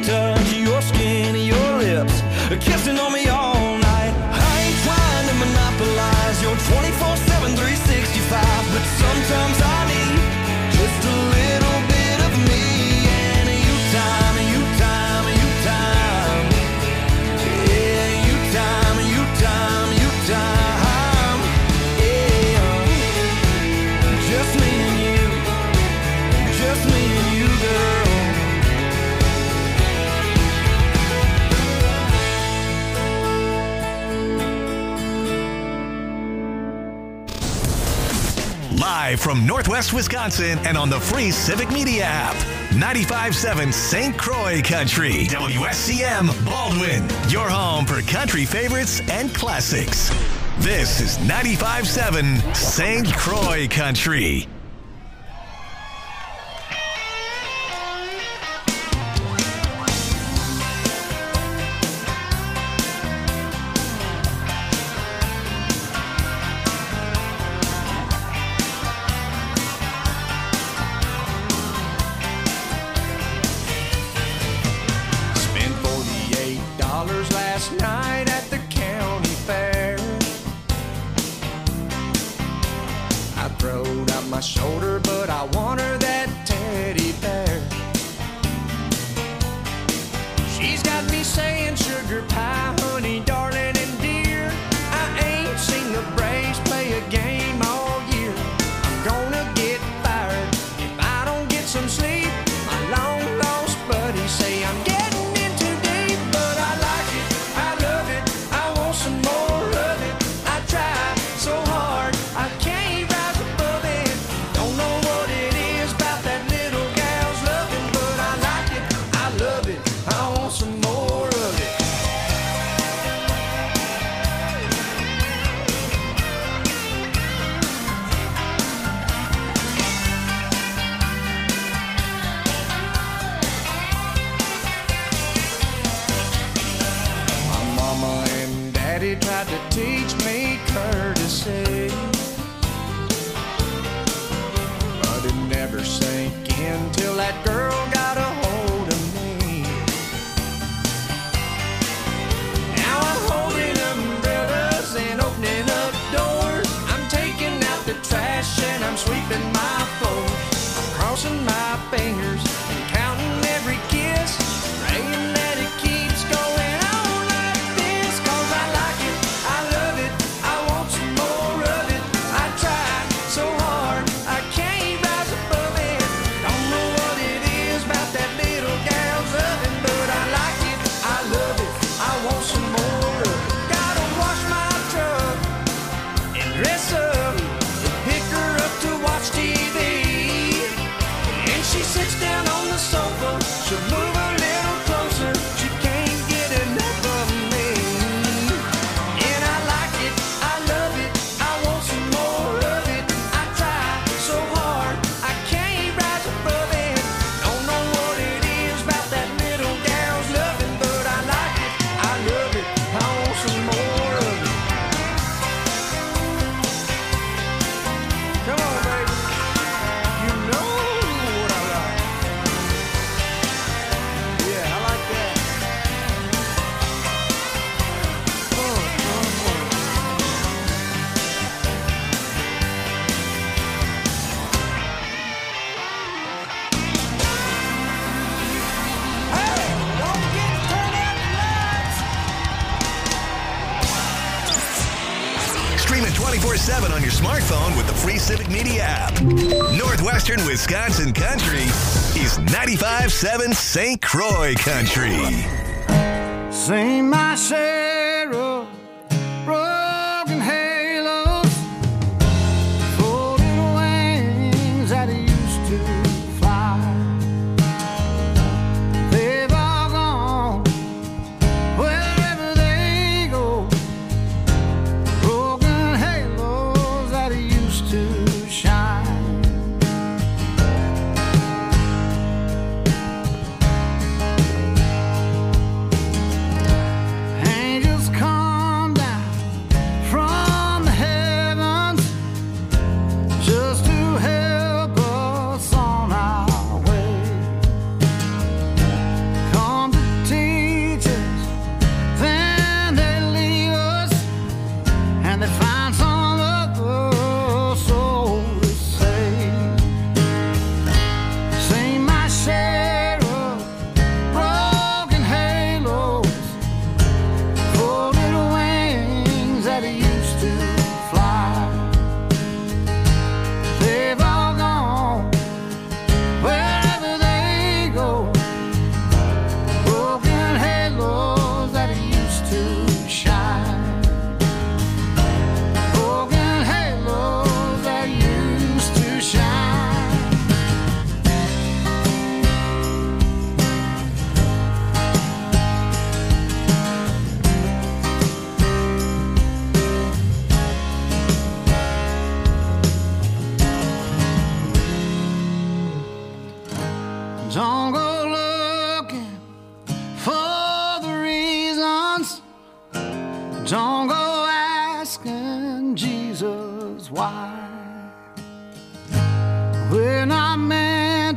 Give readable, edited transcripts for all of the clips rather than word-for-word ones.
touch, your skin, your lips, kissing on me all night. I ain't trying to monopolize your 24/7, 365, but sometimes I need just a little bit of me and you time, you time, you time. Yeah, you time, you time, you time. Yeah, just me and you, just me and you, girl. Live from Northwest Wisconsin and on the free Civic Media app. 95.7 St. Croix Country. WSCM Baldwin. Your home for country favorites and classics. This is 95.7 St. Croix Country. Last night at the county fair, I throwed out my shoulder, but I want her that teddy bear. She's got me saying sugar pie, honey, darling, and dear. I ain't seen the Braves play a game all year. I'm gonna get fired if I don't get some sleep. My long lost buddies say I'm getting in too deep, but I like it, I love it, I want some more of it. I try so hard, I can't rise above it. Don't know what it is about that little gal's loving, but I like it, I love it, I want some more of it. My mama and daddy tried to teach me courtesy, but it never sank in till that girl got a hold of me. Now I'm holding umbrellas and opening up doors. I'm taking out the trash and I'm sweeping my floor. I'm crossing my fingers and counting every kiss, praying that it keeps going on like this. 'Cause I like it, I love it, I want some more of it. I try so hard, I can't rise above it. Don't know what it is about that little gal's loving, but I like it, I love it, I want some more of it. Gotta wash my truck and dress up and pick her up to watch TV. And she sits down on the sofa, she'll move a little closer, she can't get enough of me. And I like it, I love it, I want some more of it. I try so hard, I can't rise above it. Don't know what it is about that little gal's loving, but I like it, I love it, I want some more of it. Come on, baby, you know what I like. Yeah, I like that. Hey, don't forget to turn out the lights. Stream it 24/7 on your smartphone with the free Civic Media app. Northwestern Wisconsin Country is 95.7 St. Croix Country. Sing my share of broken halos, folded wings that used to fly. They've all gone wherever they go. Broken halos that used to shine. Angels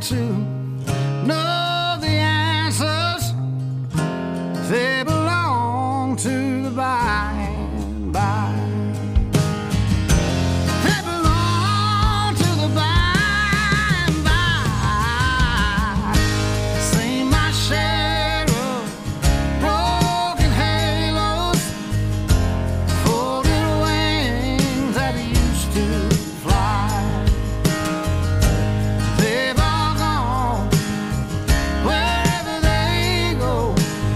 to know the answers. They belong to the by and by. They belong to the by and by. Seen my share of broken halos, folded wings that used to fly. They've all gone wherever they go.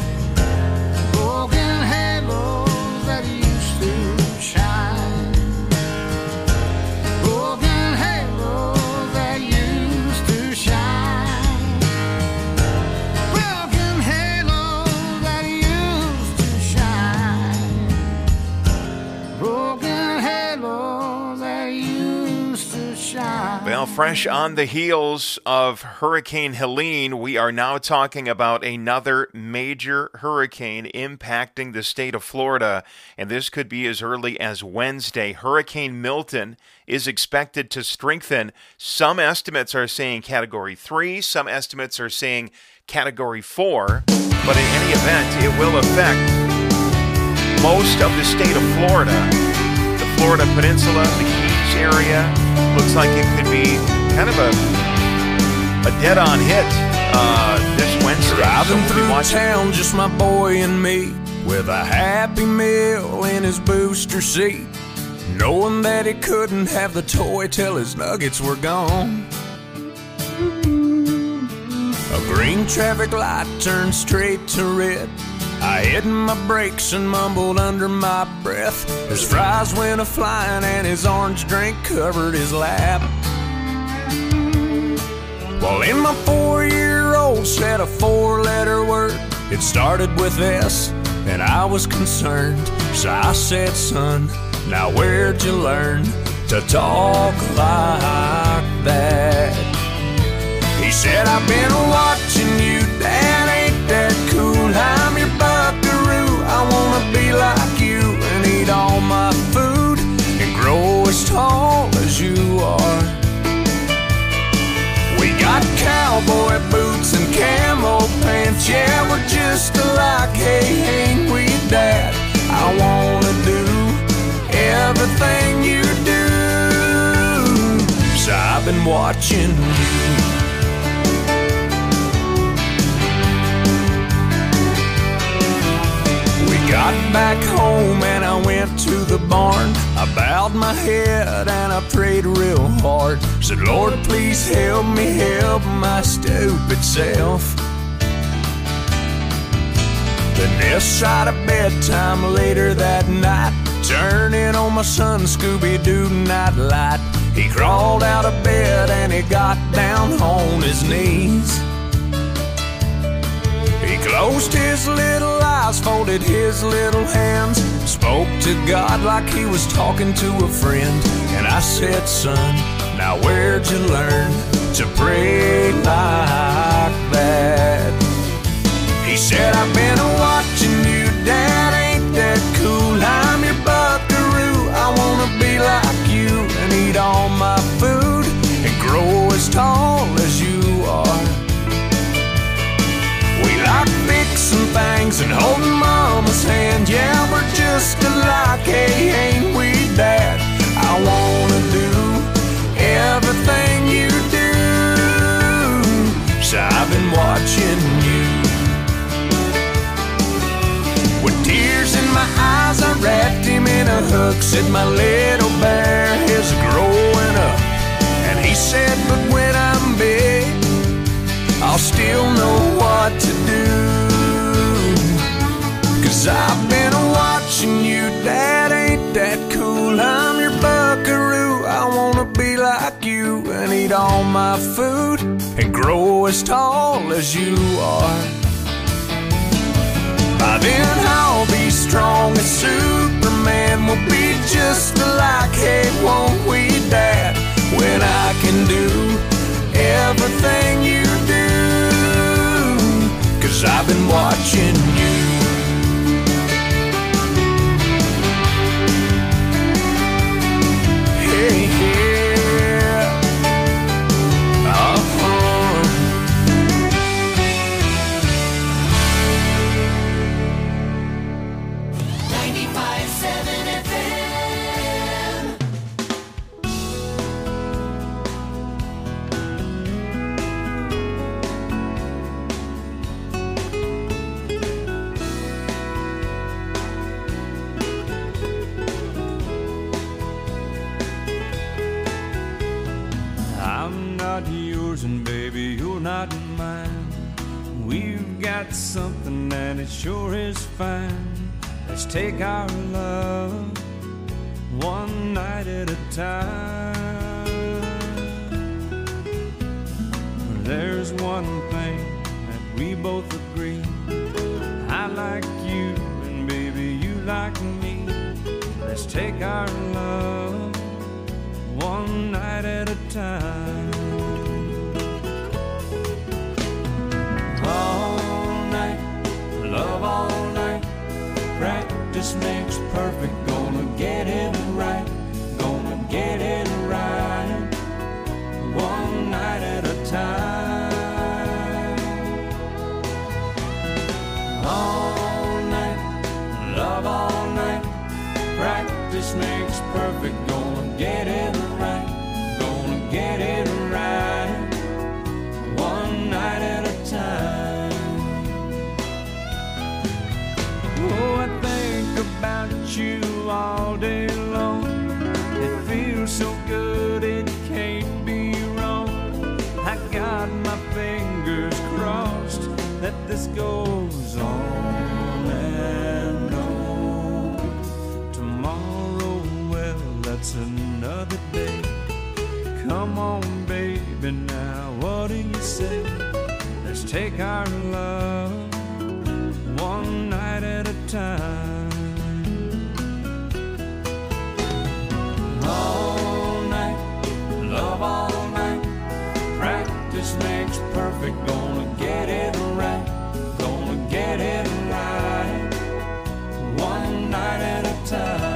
Broken halos that used to shine. Broken halos that used to shine. Broken halos that used to shine. Broken halos that used to shine. Well, fresh on the heels of Hurricane Helene, we are now talking about another major hurricane impacting the state of Florida, and this could be as early as Wednesday. Hurricane Milton is expected to strengthen. Some estimates are saying Category 3, some estimates are saying Category 4, but in any event, it will affect most of the state of Florida, the Florida Peninsula, the Keys area. Looks like it could be kind of a dead-on hit this Wednesday. Driving So we'll be through watching. town, just my boy and me, with a Happy Meal in his booster seat, knowing that he couldn't have the toy till his nuggets were gone. A green traffic light turned straight to red. I hit my brakes and mumbled under my breath. His fries went a-flying and his orange drink covered his lap. Well, in my 4-year-old said a 4-letter word. It started with S, and I was concerned. So I said, son, now where'd you learn to talk like that? He said, I've been watching you, Dad, ain't that cool? I'm your buckaroo, I wanna be like you and eat all my food and grow as tall as you are. We got cowboy boots and camo pants, yeah, we're just alike, hey, ain't we, Dad? I wanna do everything you do, so I've been watching you. Got back home and I went to the barn. I bowed my head and I prayed real hard. Said, Lord, please help me help my stupid self. Then this side of bedtime later that night, turning on my son Scooby-Doo nightlight. He crawled out of bed and he got down on his knees. He closed his little eyes, folded his little hands, spoke to God like he was talking to a friend. And I said, son, now where'd you learn to pray like that? He said, I've been watching you, Dad, ain't that cool? I'm your buckaroo, I wanna be like you and eat all my food and grow as tall as you are. We like fixing things and holding Mama's hand. Yeah, we're just alike, hey, ain't we, Dad? I wanna do everything you do, so I've been watching you. With tears in my eyes, I wrapped him in a hug. Said, my little bear is growing up. And he said, but when I'm big, I'll still know what to do. 'Cause I've been watching you, Dad, ain't that cool? I'm your buckaroo, I wanna be like you and eat all my food and grow as tall as you are. By then I'll be strong as Superman, we'll be just alike, hey, won't we, Dad? When I can do everything you do, 'cause I've been watching you. Hey, yeah. Uh-huh. got something and it sure is fine. Let's take our love one night at a time. There's one thing that we both agree. I like you and baby you like me. Let's take our love one night at a time. All night, love all night. Practice makes perfect. Gonna get it right. Gonna get it right. One night at a time. All night, love all night. Practice makes perfect. Gonna get it right. Gonna get it right. One night at a time. Oh, I think about you all day long. It feels so good, it can't be wrong. I got my fingers crossed that this goes on and on. Tomorrow, well, that's another day. Come on, baby, now what do you say? Let's take our love one night at a time. All night, love all night. Practice makes perfect. Gonna get it right. Gonna get it right. One night at a time.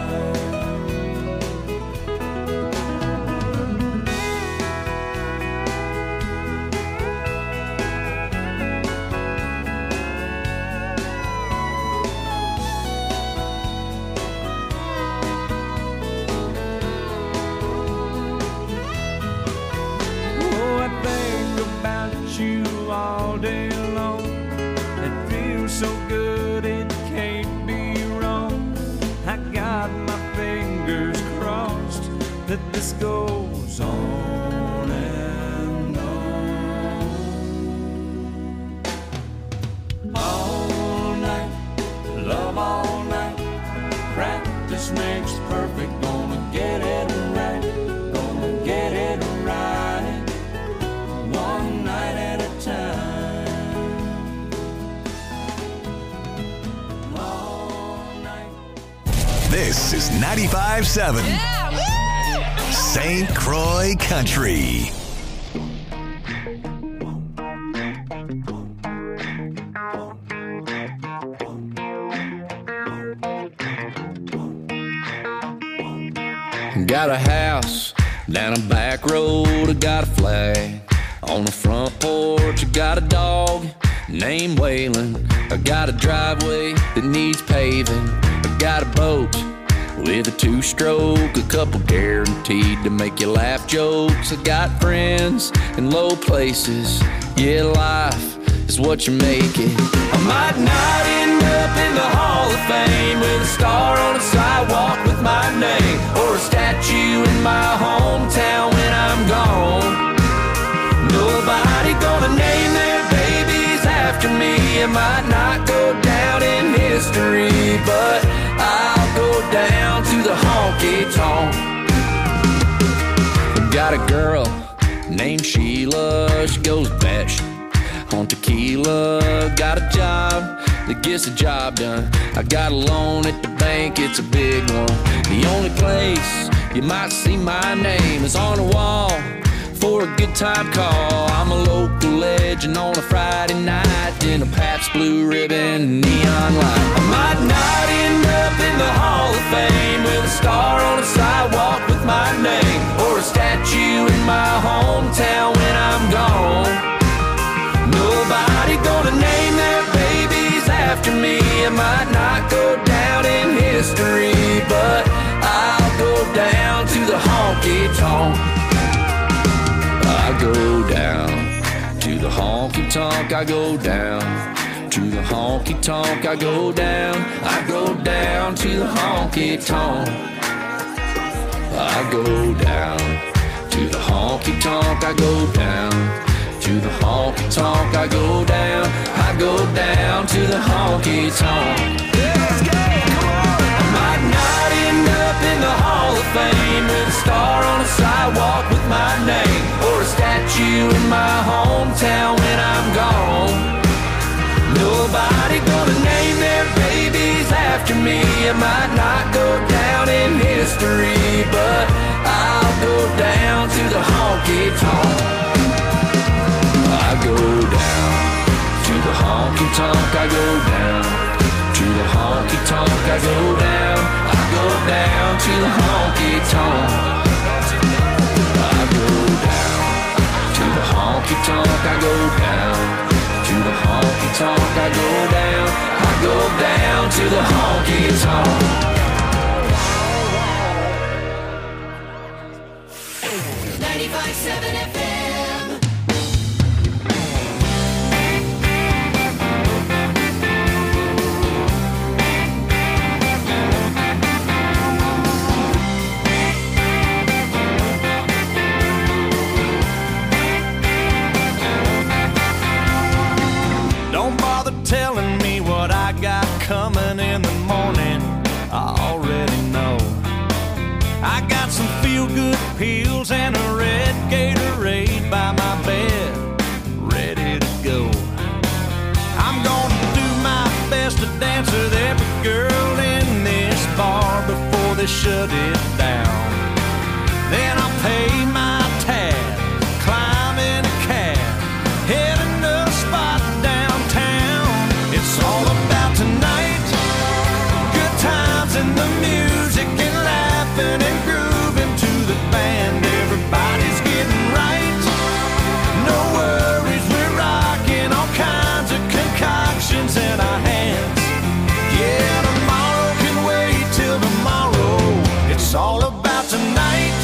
You all day long. It feels so good, it can't be wrong. I got my fingers crossed that this goes on and on. All night, love all night. Practice makes perfect. Gonna get it right. Gonna get it right. One night at a time. All night. This is 95.7 St. Croix Country. Got a house down a back road, I got a flag on the front porch. I got a dog named Waylon. I got a driveway that needs paving. I got a boat with a two-stroke, a couple guaranteed to make you laugh jokes. I got friends in low places. Yeah, life is what you make it. I might not end up in the Hall of Fame with a star on the sidewalk with my name, or a statue in my hometown when I'm gone. Nobody gonna name their babies after me. It might not go down in history, but I'll go down to the honky-tonk. Got a girl named Sheila, she goes batshit on tequila. Got a job that gets the job done. I got a loan at the bank, it's a big one. The only place you might see my name is on the wall for a good time call. I'm a local legend on a Friday night in a Pabst Blue Ribbon neon light. I might not end up in the Hall of Fame with a star on a sidewalk with my name, or a statue in my hometown when I'm gone. Nobody gonna name their babies after me. It might not go down in history, but I'll go down to the honky-tonk. I go down to the honky-tonk. I go down to the honky-tonk. I go down. I go down to the honky-tonk. I go down to the honky-tonk. I go down to the honky-tonk. I go down. I go down. down to the honky tonk. Let's go, come on! I might not end up in the Hall of Fame with a star on a sidewalk with my name, or a statue in my hometown when I'm gone. Nobody gonna name their babies after me. I might not go down in history, but I'll go down to the honky tonk. I go down to the honky tonk. I go down to the honky tonk. I go down. I go down to the honky tonk. I go down to the honky tonk. I go down to the honky tonk. I go down. I go down to the honky tonk. 95.7 FM. Don't bother telling me what I got coming in the morning. I already know. I got some feel-good pills and a red Gatorade by my bed, ready to go. I'm gonna do my best to dance with every girl in this bar before they shut it down. Then I'll pay my tab, climb in a cab, heading to a spot downtown. It's all about tonight, good times and the music and laughing and grooving to the band. Everybody's getting right, no worries, we're rocking all kinds of concoctions in our hands. Yeah, tomorrow can wait till tomorrow. It's all about tonight.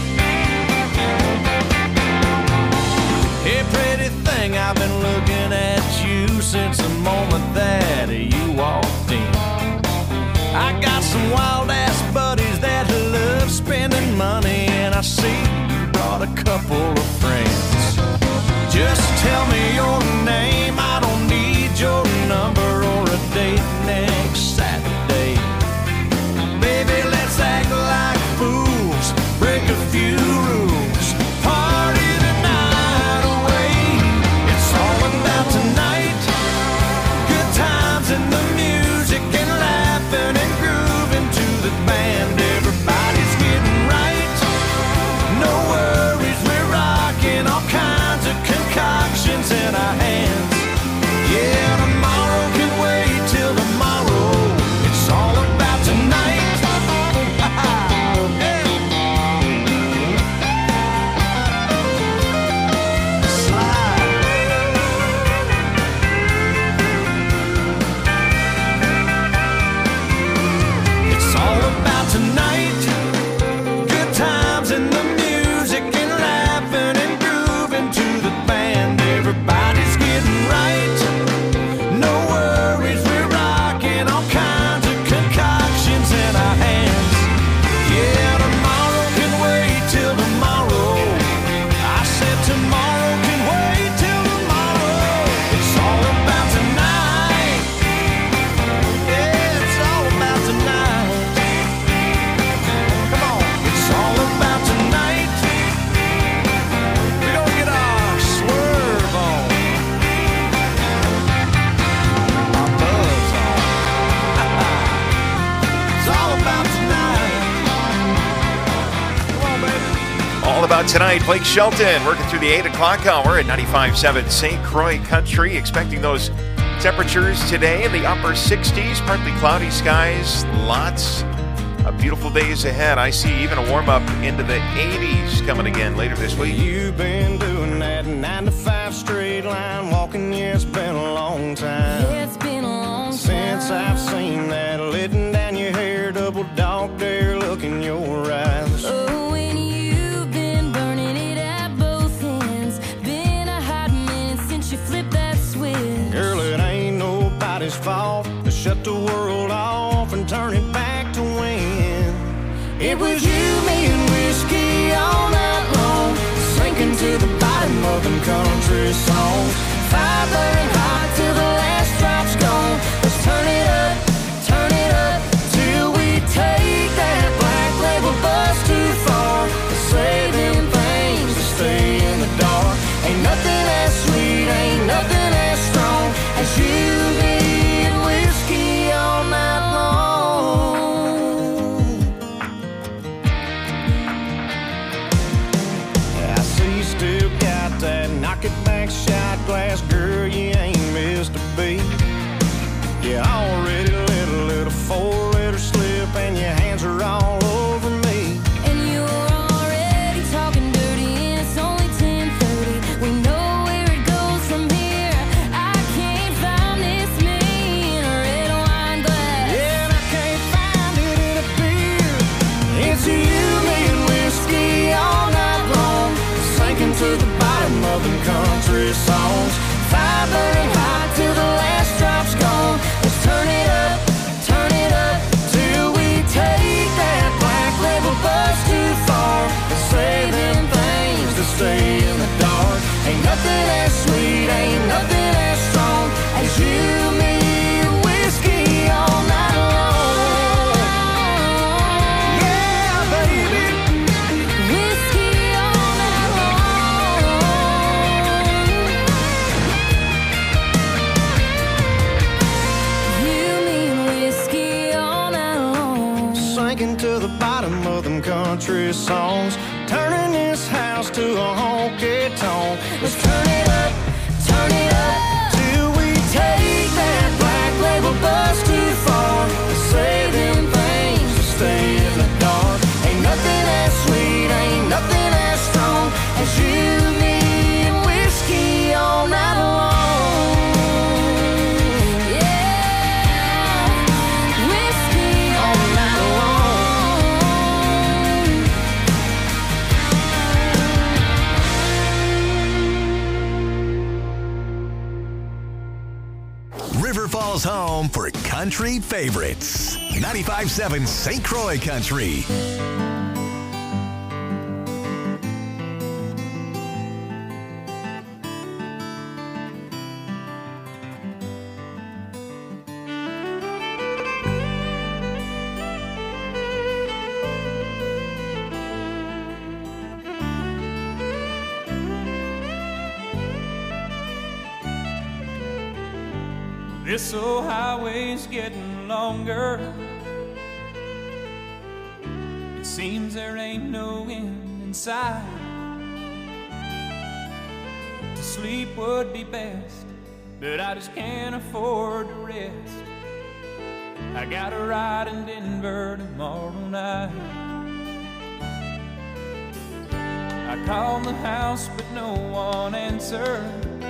Hey, pretty thing, I've been looking at you since the moment that you walked in. I got some wild-ass buddies that love spending money, and I see you brought a couple of friends. Just tell me your name, I don't need your number or a date next Saturday. Baby, let's act like fools, break a few rules, party the night away. It's all about tonight, good times and the music and laughing and grooving to the band. Everybody's getting right, no worries, we're rocking all kinds of concoctions in our hands. Yeah, tomorrow can wait till tomorrow. It's all about tonight. It's all about tonight, good times and the music and laughing and grooving to the band. Everybody's getting right, no worries, we're rocking all kinds of concoctions in our hands. Yeah, tomorrow can wait till tomorrow. I said tomorrow can wait till tomorrow. It's all about tonight. Yeah, it's all about tonight. Come on, it's all about tonight. We're gonna get our swerve on, our buzz on. It's all about tonight. Come on, baby. All about tonight. Blake Shelton working through the 8 o'clock hour at 95.7 St. Croix Country. Expecting those temperatures today in the upper 60s, partly cloudy skies, lots of beautiful days ahead. I see even a warm up into the 80s coming again later this week. You've been doing that 9 to 5 straight line walking, yeah, it's been a long time. Yeah, it's been a long time Since I've seen that letting down your hair, double dog dare look in your eyes. Oh, and you've been burning it at both ends. Been a hot minute since you flipped that switch. Girl, it ain't nobody's fault to shut the world off and turn it back to when it was you, me, and whiskey all night long, sinking to the bottom of them country songs. Fire burning hot till the last drop's gone. You already let a little four-letter slip, and your hands are all over me. And you're already talking dirty, and it's only 10:30. We know where it goes from here. I can't find this me in a red wine glass. Yeah, and I can't find it in a beer. It's you, me, and whiskey all night long, sinking to the bottom of them country songs. Fire burning hot till the last drop's gone. Let's turn it up till we take that black label bus too far. Let's say them things to stay in the dark. Ain't nothing as sweet, ain't nothing as strong as you, me, and whiskey all night long. Yeah, baby. Whiskey all night long. You mean whiskey all night long. Sinking to the bottom of them country songs, turning this house to a honky tonk. Let's turn it up till we take that black label bus too far. Let's say them things to stay in the dark. Ain't nothing as sweet, ain't nothing as strong as you, me, and whiskey all night long. Yeah, whiskey All night long. River Falls home for country favorites. 95.7 St. Croix Country. This old highway's getting longer. It seems there ain't no end in sight. To sleep would be best, but I just can't afford to rest. I got a ride in Denver tomorrow night. I called the house, but no one answered.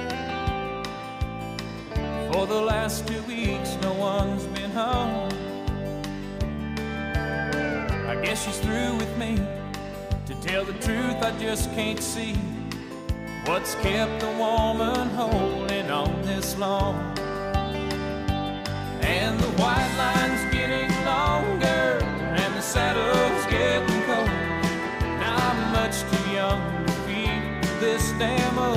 For the last 2 weeks, no one's been home. I guess she's through with me. To tell the truth, I just can't see what's kept a woman holding on this long. And the white line's getting longer, and the saddle's getting cold. Now I'm much too young to feel this damn old.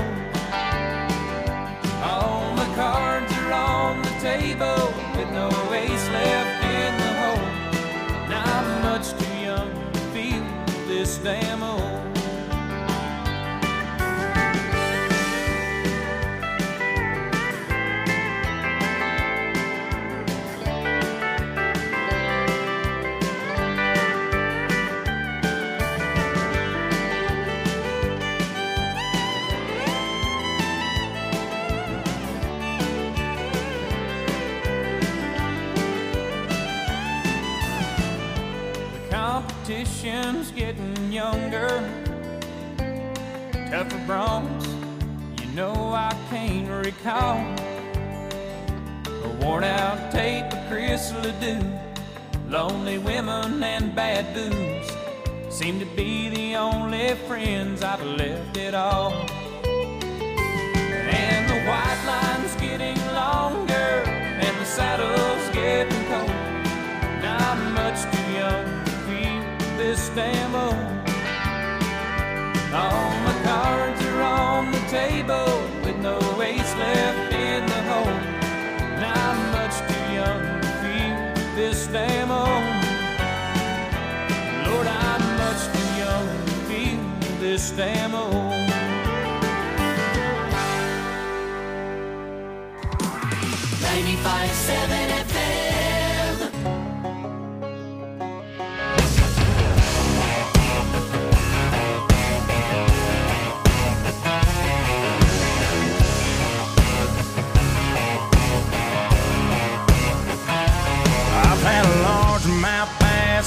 All the cards are on the table with no ace left in the hole. Now I'm much too young to feel this damn old. Competition's getting younger, tougher broncs, you know I can't recall. A worn out tape of Chris Ledoux, lonely women and bad booze seem to be the only friends I've left at all. And the white line's getting longer, and the saddle's getting cold. Now I'm much too young this damn old. All my cards are on the table with no ace left in the hole. Now I'm much too young to feel this damn old. Lord, I'm much too young to feel this damn old. 95.7 FM.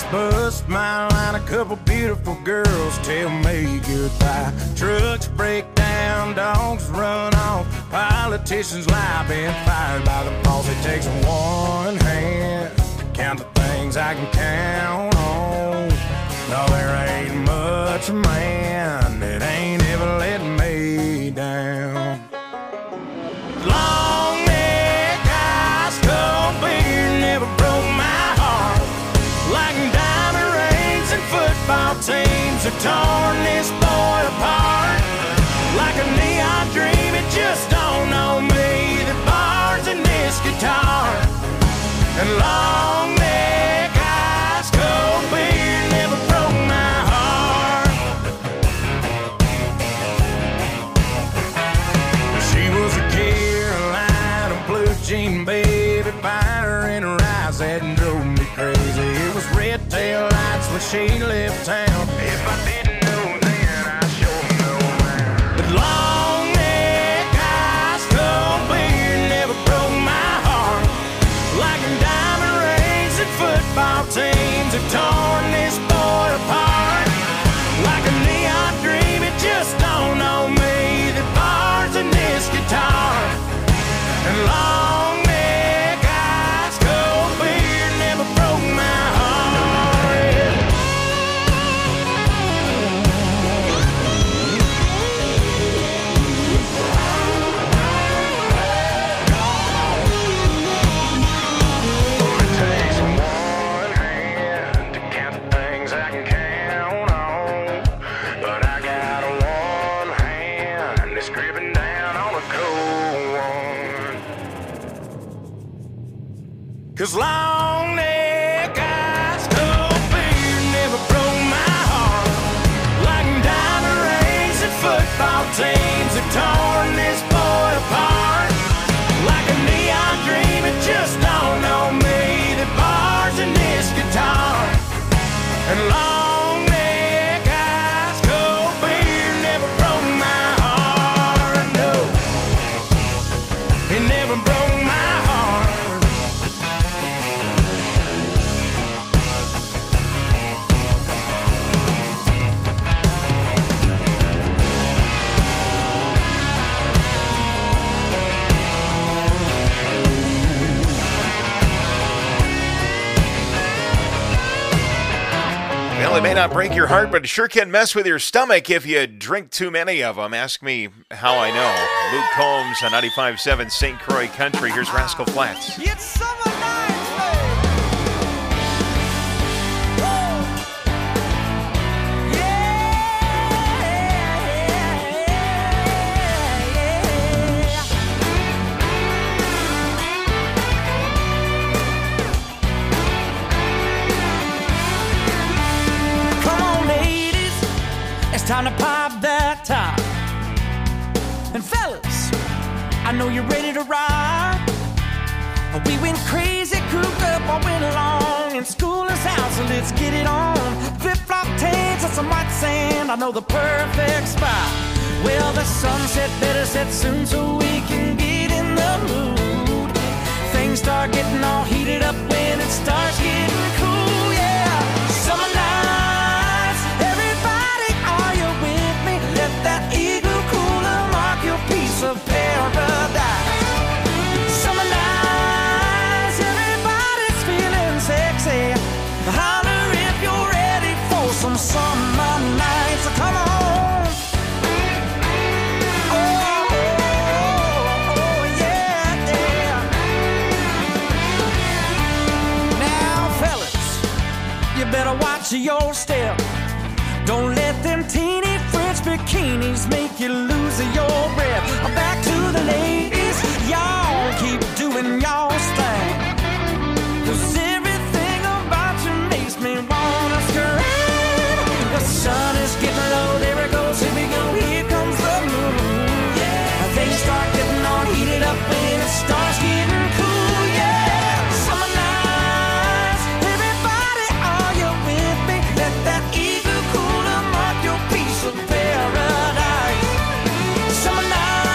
bust my line, a couple beautiful girls tell me goodbye. Trucks break down, dogs run off, politicians lie, been fired by the boss. It takes one hand to count the things I can count on. No, there ain't much man that ain't ever let me down. Long neck, ice cold beer never broke my heart. Like diamond rings and football teams have torn this boy apart. Like a neon dream, it just don't know me. The bars in this guitar and long neck, ice cold beer never broke my heart. She was a Carolina blue jean baby, fire in her eyes that drove me crazy. It was red tail lights when she left town. If I didn't know then, I sure know now. But long neck, ice cold beer never broke my heart. Like diamond rings and football teams have torn this boy apart. Like a neon dream, it just don't know me. The bars in this guitar and long neck, ice cold beer never broke my heart. It takes one hand to count the things I can count on, but I got one hand that's gripping down on a cold one. 'Cause long neck, ice cold beer never broke my heart. Like diamond rings and football teams have torn this boy apart. Like a neon dream, it just don't know me. The bars in this guitar and long neck, ice cold beer never broke my heart. No, it never broke my heart. Well, it may not break your heart, but it sure can mess with your stomach if you drink too many of them. Ask me how I know. Luke Combs on 95.7 St. Croix Country. Here's Rascal Flatts. It's summer nights, babe. Woo! Come on, ladies, it's time to pop that top. And fellas, I know you're ready to ride. We went crazy, cooped up all winter long, and school is out, so let's get it on. Flip-flop tanks and some white sand, I know the perfect spot. Well, the sunset better set soon so we can get in the mood. Things start getting all heated up when it starts getting cool, yeah. Summer nights, everybody, are you with me? Let that eagle cooler mark your piece of paradise. Summer nights, everybody's feeling sexy. Holler if you're ready for some summer nights. Come on. Oh, yeah, yeah. Now, fellas, you better watch your step. Don't let them teeny French bikinis make you lose your breath. Back to the ladies, y'all keep doing y'all's thing. 'Cause everything about you makes me wanna scream. The sun is getting low, there it goes, here we go, here comes the moon. Yeah, things start getting all heated up when it starts getting cool, yeah. Summer nights, everybody, are you with me? Let that eagle cooler mark your piece of paradise. Summer nights.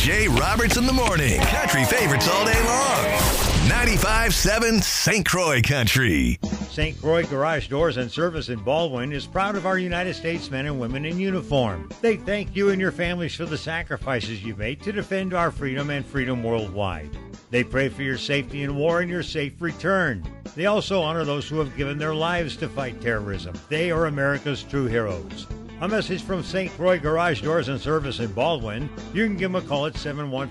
Jay Roberts in the morning. Country favorites all day long. 95.7 St. Croix Country. St. Croix Garage Doors and Service in Baldwin is proud of our United States men and women in uniform. They thank you and your families for the sacrifices you made to defend our freedom and freedom worldwide. They pray for your safety in war and your safe return. They also honor those who have given their lives to fight terrorism. They are America's true heroes. A message from St. Croix Garage Doors and Service in Baldwin. You can give them a call at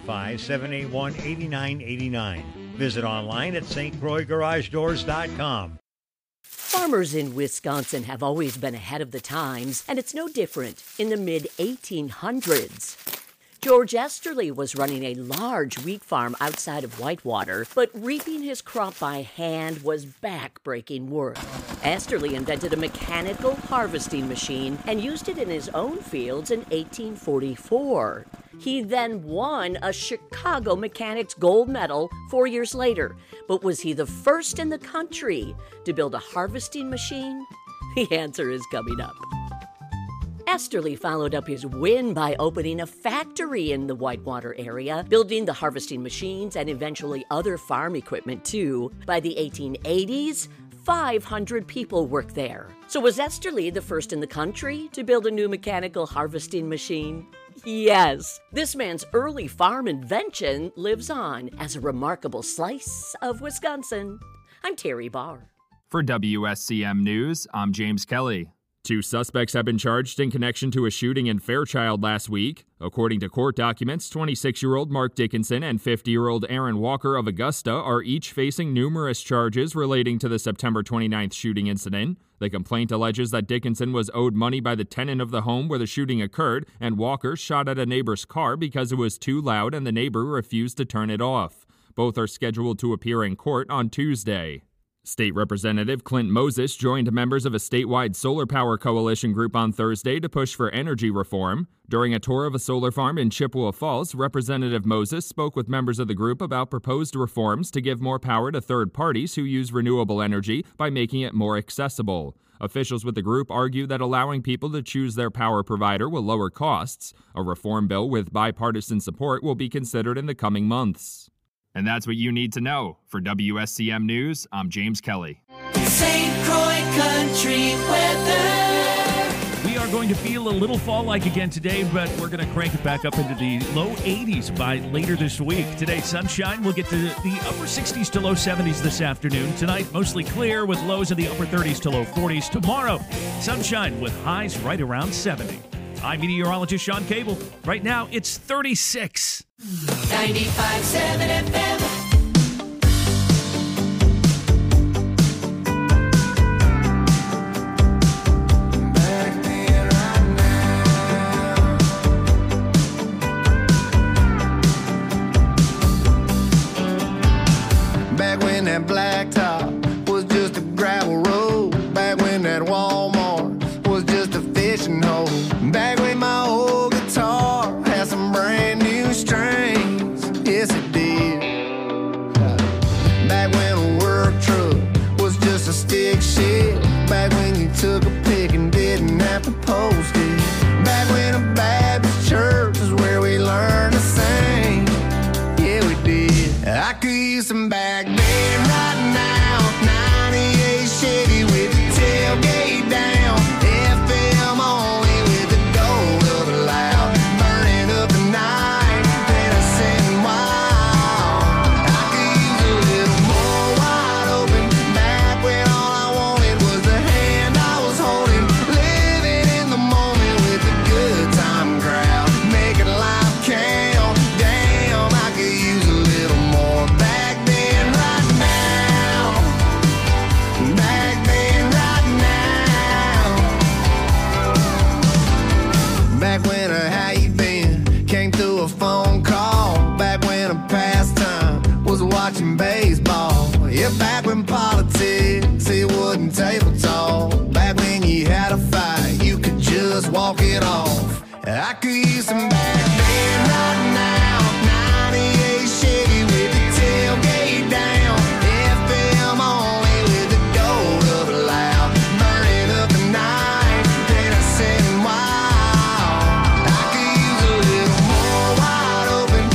715-781-8989. Visit online at stcroixgaragedoors.com. Farmers in Wisconsin have always been ahead of the times, and it's no different in the mid-1800s. George Esterly was running a large wheat farm outside of Whitewater, but reaping his crop by hand was back-breaking work. Esterly invented a mechanical harvesting machine and used it in his own fields in 1844. He then won a Chicago Mechanics Gold Medal 4 years later. But was he the first in the country to build a harvesting machine? The answer is coming up. Esterly followed up his win by opening a factory in the Whitewater area, building the harvesting machines and eventually other farm equipment too. By the 1880s, 500 people worked there. So was Esterly the first in the country to build a new mechanical harvesting machine? Yes. This man's early farm invention lives on as a remarkable slice of Wisconsin. I'm Terry Barr. For WSCM News, I'm James Kelly. 2 suspects have been charged in connection to a shooting in Fairchild last week. According to court documents, 26-year-old Mark Dickinson and 50-year-old Aaron Walker of Augusta are each facing numerous charges relating to the September 29th shooting incident. The complaint alleges that Dickinson was owed money by the tenant of the home where the shooting occurred, and Walker shot at a neighbor's car because it was too loud and the neighbor refused to turn it off. Both are scheduled to appear in court on Tuesday. State Representative Clint Moses joined members of a statewide solar power coalition group on Thursday to push for energy reform. During a tour of a solar farm in Chippewa Falls, Representative Moses spoke with members of the group about proposed reforms to give more power to third parties who use renewable energy by making it more accessible. Officials with the group argue that allowing people to choose their power provider will lower costs. A reform bill with bipartisan support will be considered in the coming months. And that's what you need to know. For WSCM News, I'm James Kelly. St. Croix Country weather. We are going to feel a little fall-like again today, but we're going to crank it back up into the low 80s by later this week. Today, sunshine. We'll get to the upper 60s to low 70s this afternoon. Tonight, mostly clear with lows in the upper 30s to low 40s. Tomorrow, sunshine with highs right around 70. I'm meteorologist Sean Cable. Right now, it's 36. 95.7 FM. Back when that blacktop was just a gravel road. Back when that Walmart was just a fishing hole. Back when my old guitar had some brand new strings. Yes, it did. Back when a work truck was just a stick shift. Back when you took a pic and didn't have to post it. Back when a Baptist church was where we learned to sing. Yeah, we did. I could use some back then right now. 98 Chevy with the tailgate down. FM only with the gold of the loud. Burning up the night, then I sitting wild. I could use a little more wide open. Back when all I wanted was the hand I was holding. Living in the moment with the good time crowd. Making life count. Damn, I could use a little more back then right now. Back then right now. Back when a how you been came through a phone call. Back when a pastime was watching baseball. Yeah, back when politics, it wasn't table talk. Back when you had a fight, you could just walk it off. I could use some back then right now. 98 Chevy with the tailgate down. FM only with the gold of the loud. Burning up the night, then I sitting wild. I could use a little more wide open.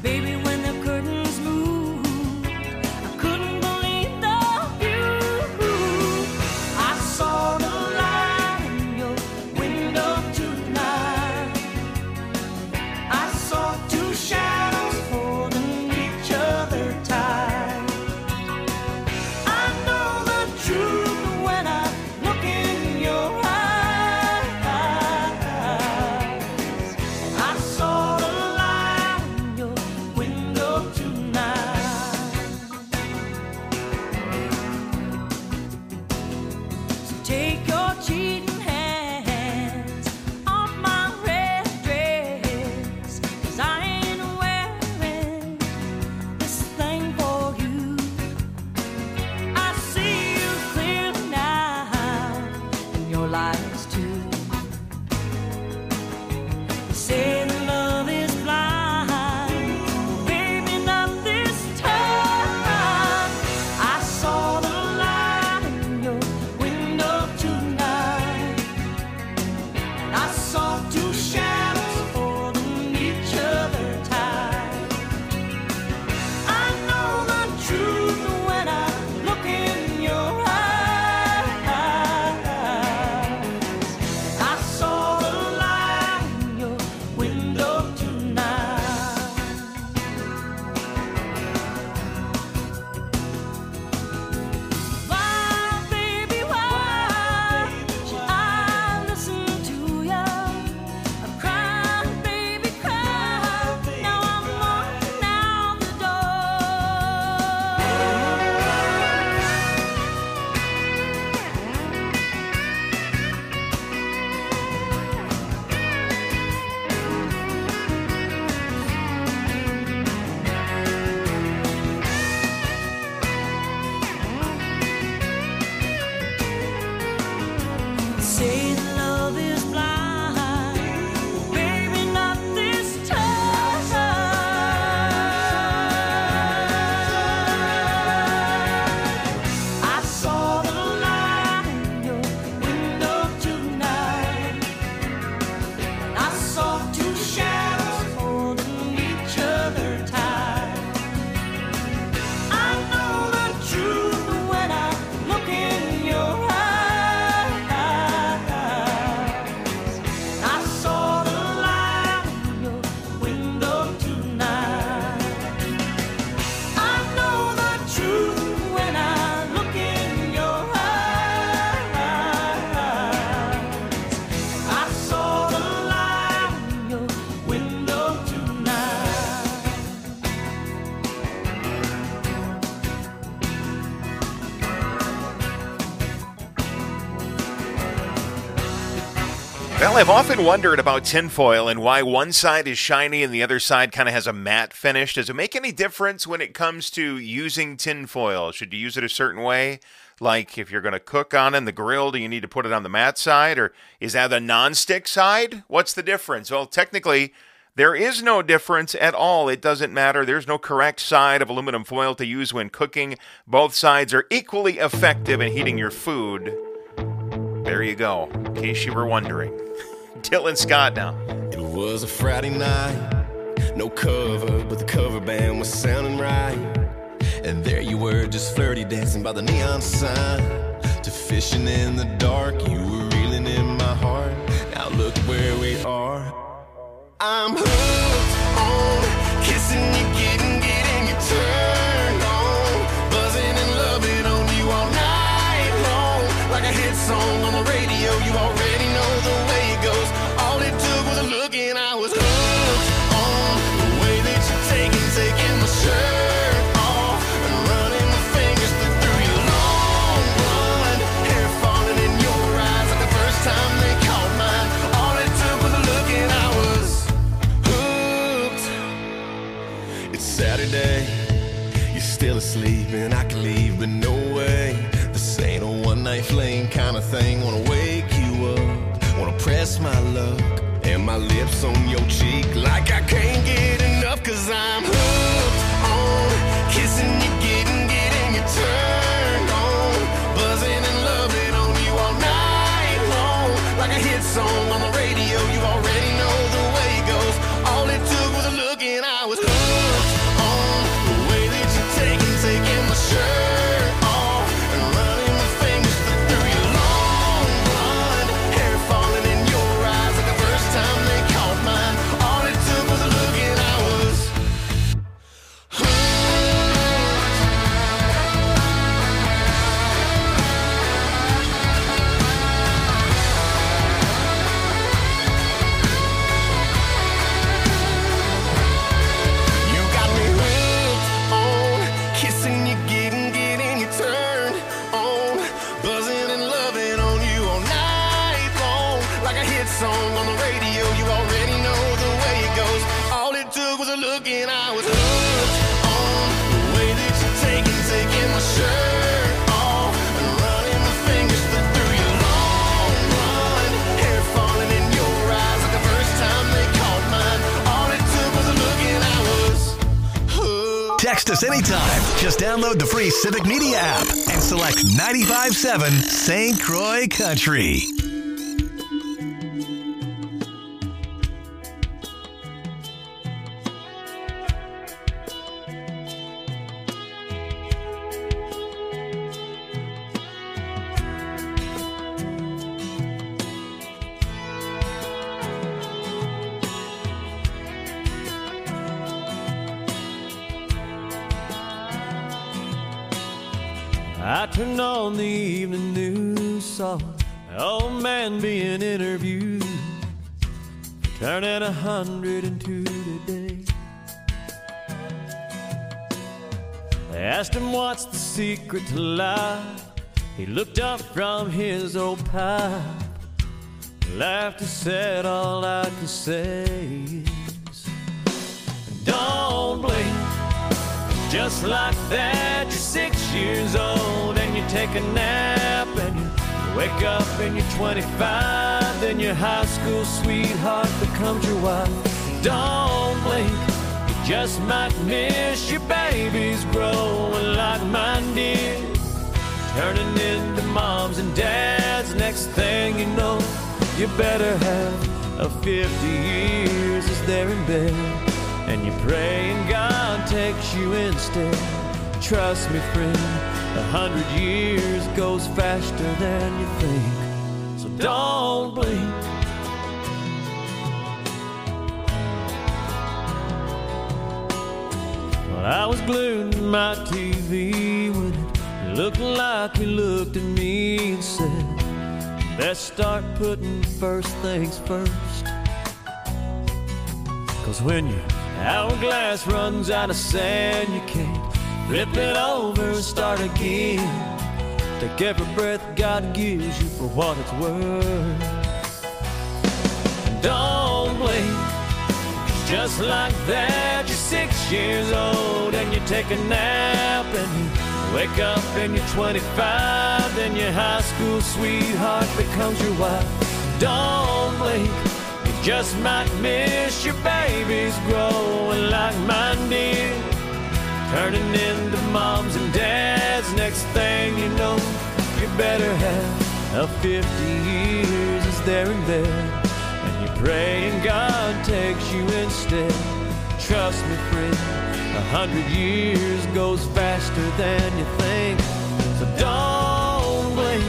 Baby, when the curtains moved, I couldn't believe the view. I saw the light in your window tonight. I saw two shadows holding each other tight. I know the truth when I look in your eyes. I saw the light in your window tonight. So take your cheating hands off my red dress, 'cause I ain't wearing this thing for you. I see you clearly now, and your lies too. You say that love is blind, baby, not this time. I saw the light in your window tonight. I saw two shadows holding each other tight. I know the truth when I look in your eyes. I saw the light in your window tonight. Why, baby, why should I listen to ya? I'm crying, baby, cry. Now I'm walking out the door. Say that love is blind, baby, not this time. I saw the light in your window tonight. I saw two shadows holding each other tight. I know the truth when I look in your eyes. I saw the light in your window tonight. I know the truth when I look in your eyes. I saw the light in your window tonight. Well, I've often wondered about tinfoil and why one side is shiny and the other side kind of has a matte finish. Does it make any difference when it comes to using tinfoil? Should you use it a certain way? Like if you're going to cook on in the grill, do you need to put it on the matte side? Or is that the nonstick side? What's the difference? Well, technically, there is no difference at all. It doesn't matter. There's no correct side of aluminum foil to use when cooking. Both sides are equally effective in heating your food. There you go, in case you were wondering. Dylan Scott now. It was a Friday night, no cover, but the cover band was sounding right. And there you were, just flirty dancing by the neon sign. To fishing in the dark, you were reeling in my heart. Now look where we are. I'm hooked on kissing you, getting you turned on. Buzzing and loving on you all night long. Like a hit song on the radio, you already know the way it goes. All it took was a look and I was hooked on the way that you're taking my shirt off and running my fingers through your long blonde hair falling in your eyes like the first time they caught mine. All it took was a look and I was hooked. It's Saturday, you're still asleep and I can leave, but no way. This ain't a one-night fling kind of thing. Wanna wake you up, wanna press my luck and my lips on your cheek like I can't get enough. Cause I'm hooked on kissing you, getting you turned on. Buzzing and loving on you all night long. Like a hit song on the radio, you already know the way it goes. All it took was a look and I was hooked. Text us anytime. Just download the free Civic Media app and select 95.7 St. Croix Country. I turned on the evening news, saw an old man being interviewed, turning 102 today. They asked him what's the secret to life. He looked up from his old pipe, laughed and said, all I can say is, don't blink. Just like that, you're 6 years old and you take a nap and you wake up and you're 25. Then your high school sweetheart becomes your wife. Don't blink, you just might miss your babies growing like mine did, turning into moms and dads. Next thing you know, you better have a 50 years as they're in bed. And you pray and God takes you instead. Trust me, friend, 100 years goes faster than you think. So don't blink. Well, I was glued to my TV when it looked like you looked at me and said, let's start putting first things first. 'Cause when your hourglass runs out of sand, you can't flip it over and start again. Take every breath God gives you for what it's worth. And don't blink, just like that, you're 6 years old and you take a nap and you wake up and you're 25. Then your high school sweetheart becomes your wife. Don't blink, just might miss your babies growing like mine did, turning into moms and dads. Next thing you know, you better have a 50 years as they're in bed. And you pray and God takes you instead. Trust me, friend, 100 years goes faster than you think. So don't blink.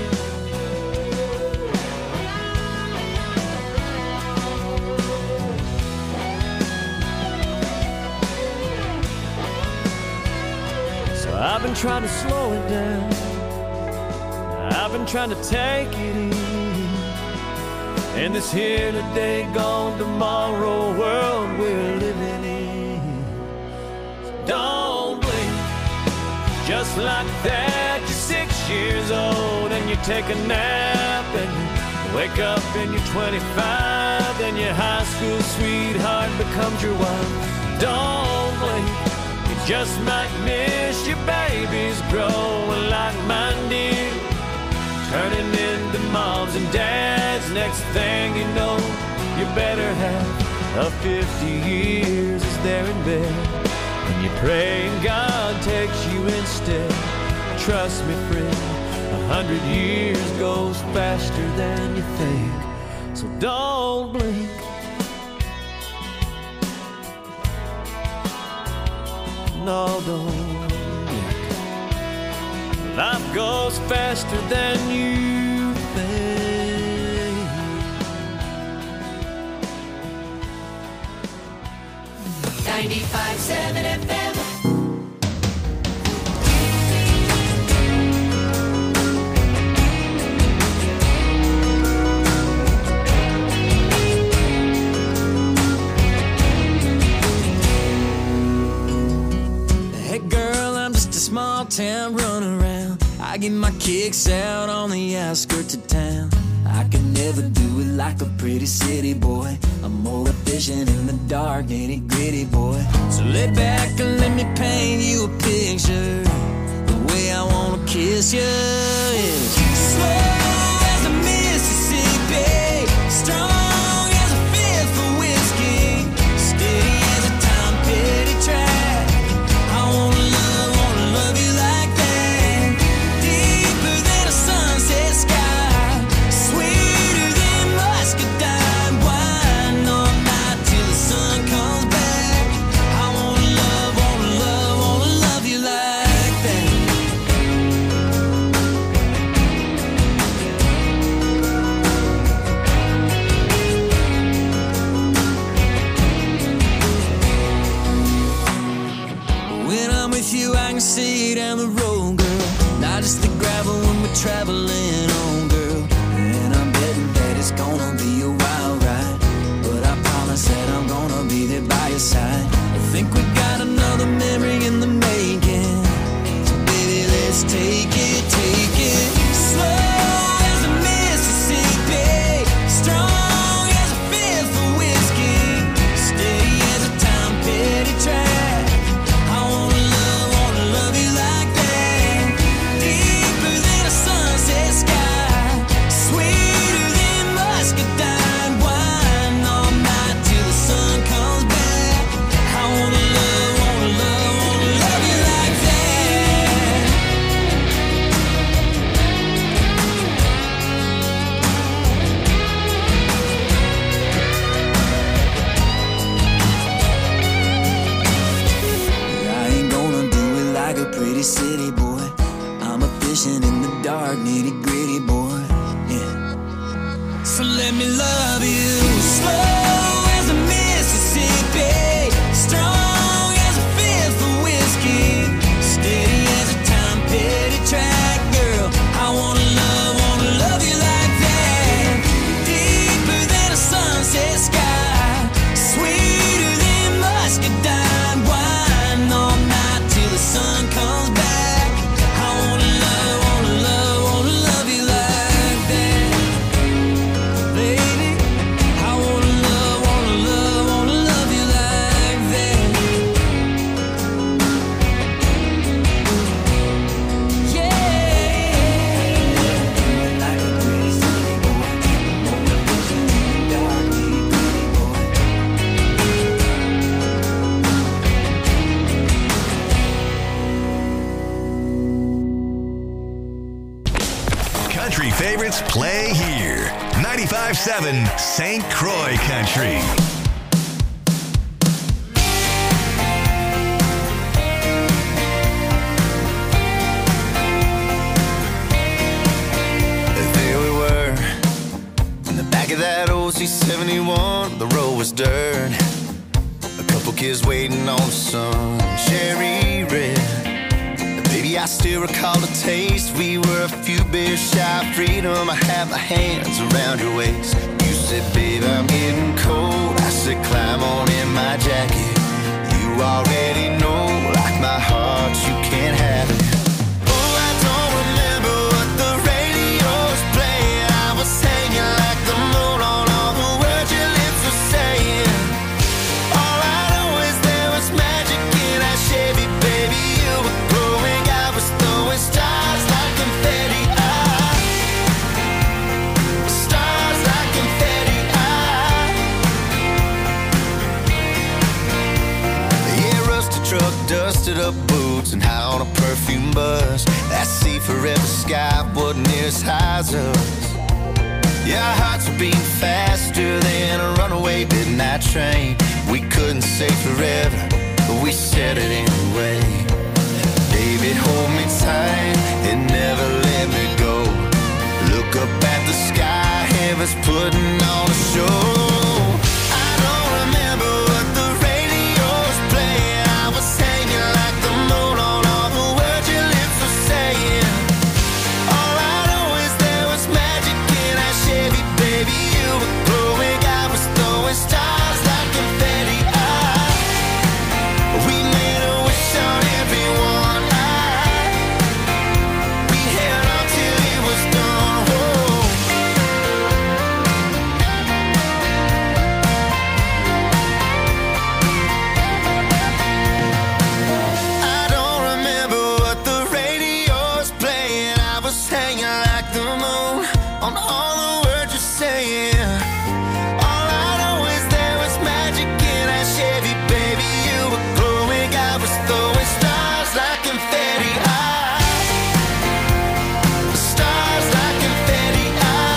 I've been trying to slow it down, I've been trying to take it easy. In this here today, gone tomorrow world we're living in. So don't blink, just like that, you're 6 years old and you take a nap and you wake up and you're 25. Then your high school sweetheart becomes your wife. Don't blink, just might miss your babies growing like mine did, turning into moms and dads. Next thing you know, you better have a 50 years as they're in bed. And you pray and God takes you instead. Trust me, friend, 100 years goes faster than you think. So don't blink. No, don't blink. Life goes faster than you think. 95.7 FM. Small town run around, I get my kicks out on the outskirts of town. I can never do it like a pretty city boy. I'm more efficient in the dark, ain't it gritty, boy? So lay back and let me paint you a picture. The way I wanna kiss you is slow as the Mississippi, strong as a fifth of whiskey, steady as a Tom Petty track. I wanna favorites play here. 95.7 St. Croix Country. There we were, in the back of that old C71. The road was dirt, a couple kids waiting on the sun. Cherry red, baby, I still recall the taste. We were a few beers shy of freedom. I had my hands around your waist. You said, babe, I'm getting cold. I said, climb on in my jacket. You already know, like my heart, you can't have it. Oh, I don't remember what the radio's playing. I was hanging like the moon on all the words your lips were saying. All I know is there was magic in that Chevy, baby. You were glowing, I was throwing stars like confetti. Stars like confetti. Yeah, rusty truck, dusted up boots, and high on a perfume buzz. That sea forever sky wasn't near as high as us. Yeah, our hearts were beating faster than a runaway midnight train. We couldn't say forever, but we said it anyway. Baby, hold me tight and never let me go. Look up at the sky, heaven's putting on a show. I don't remember what the radio's playing. I was hanging like the moon on all the words your lips were saying. All I know is there was magic in that Chevy, baby. You were glowing, I was throwing stars like confetti. We made a wish on everyone. We held on till it was done. Whoa. I don't remember what the radio's playing. I was hanging like the moon on all the words you're saying. All I know is there was magic in that Chevy, baby. You were glowing, I was throwing stars like confetti. Stars like confetti.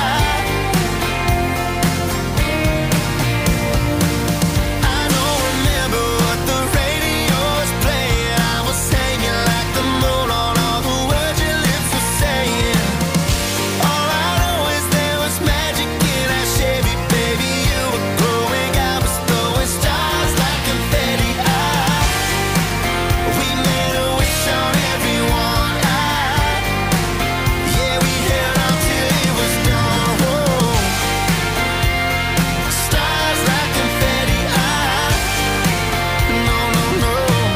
I don't remember what the radio's playing. I was hanging like the moon on all the words your lips were saying. All I know is there was magic in that Chevy, baby. You were glowing, I was throwing stars like confetti. We made a wish on everyone. Yeah, we held on till it was done. Whoa. Stars like confetti. No, no, no.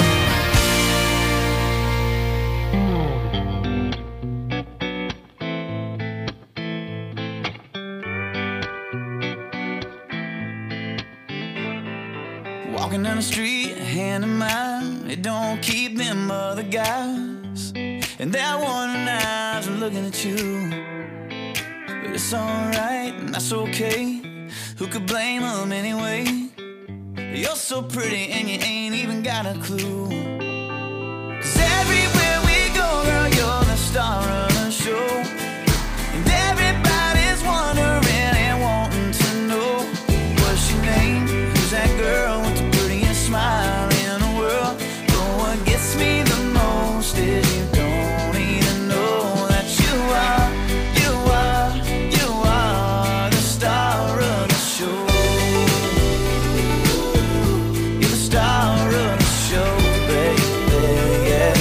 Walking down the street, hand in mine, it don't keep them other guys. And they're wondering eyes are looking at you. But it's alright, and that's okay. Who could blame them anyway? You're so pretty and you ain't even got a clue. 'Cause everywhere we go, girl, you're the star of the show. And everybody's wondering and wanting to know, what's your name? Who's that girl with the prettiest smile in the world? But what gets me the most is you don't even know that you are the star of the show. You're the star of the show, baby, yeah.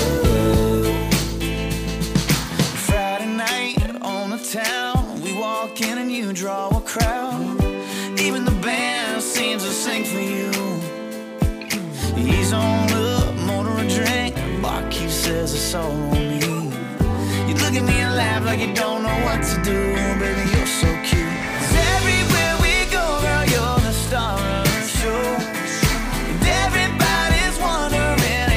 Friday night on the town, we walk in and you draw a crowd. Even the band seems to sing for you. He's on up, motor a drink, barkeep says it's all on me. You look at me and laugh like you don't know what to do, baby.